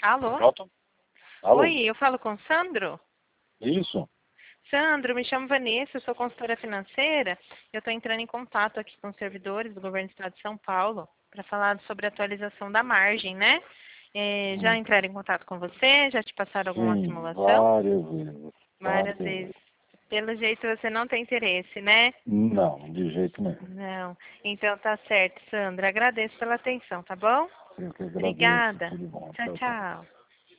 Alô? Pronto? Alô? Oi, eu falo com o Sandro? Isso? Sandro, me chamo Vanessa, eu sou consultora financeira. Eu estou entrando em contato aqui com os servidores do Governo do Estado de São Paulo para falar sobre a atualização da margem, né? Já Hum. entraram em contato com você? Já te passaram alguma Sim, simulação? várias vezes. Várias Várias vezes. vezes. Pelo jeito você não tem interesse, né? Não, de jeito nenhum. Não. Então tá certo, Sandra. Agradeço pela atenção, tá bom? Eu que agradeço. Obrigada. Tudo bom. Tchau, Tchau, tchau. tchau.